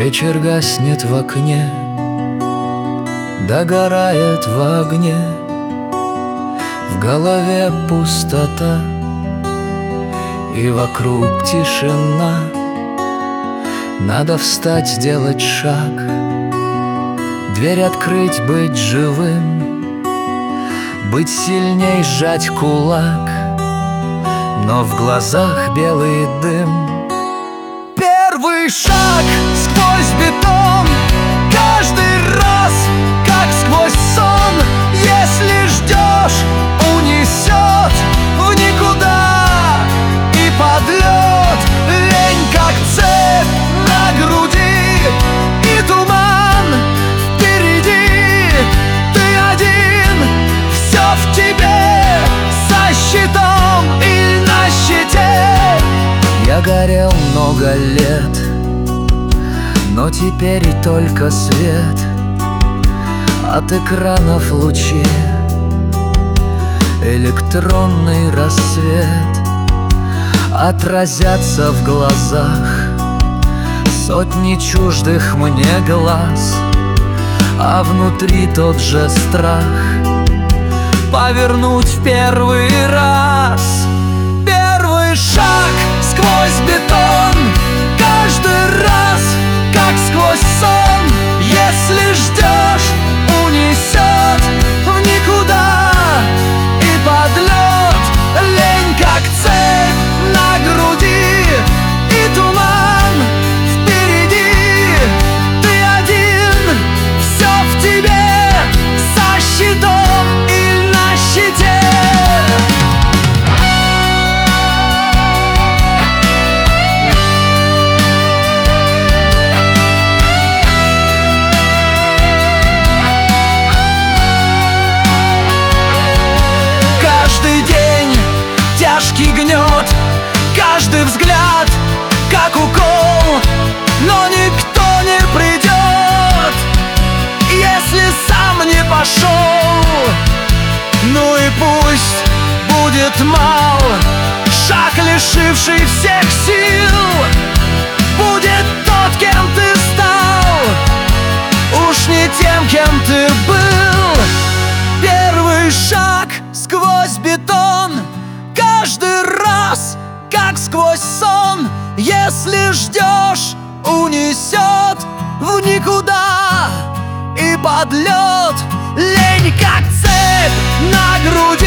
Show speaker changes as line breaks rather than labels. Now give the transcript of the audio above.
Вечер гаснет в окне, догорает в огне, в голове пустота, и вокруг тишина. Надо встать, сделать шаг, дверь открыть, быть живым, быть сильней, сжать кулак, но в глазах белый дым. Первый шаг сквозь бетон, каждый раз, как сквозь сон. Если ждешь, унесет в никуда и под лед. Лень, как цепь на груди, и туман впереди. Ты один, все в тебе, со щитом и на щите. Я горел много лет, но теперь и только свет от экранов лучи, электронный рассвет отразятся в глазах сотни чуждых мне глаз, а внутри тот же страх повернуть в первый раз. Первый шаг сквозь бетон, каждый раз, как сквозь сон. Если ждешь, унесет в никуда и под лед. Лень, как цепь на груди, и туман впереди. Ты один, все в тебе, со щитом и на щите. Тяжкий гнет, каждый взгляд, как укол, но никто не придет, если сам не пошел. Ну и пусть будет мал шаг, лишивший всех сил. Будет тот, кем ты стал, уж не тем, кем ты был. Первый шаг сквозь бетон, каждый раз, как сквозь сон. Если ждешь, унесет в никуда и под лед. Лень, как цепь на груди,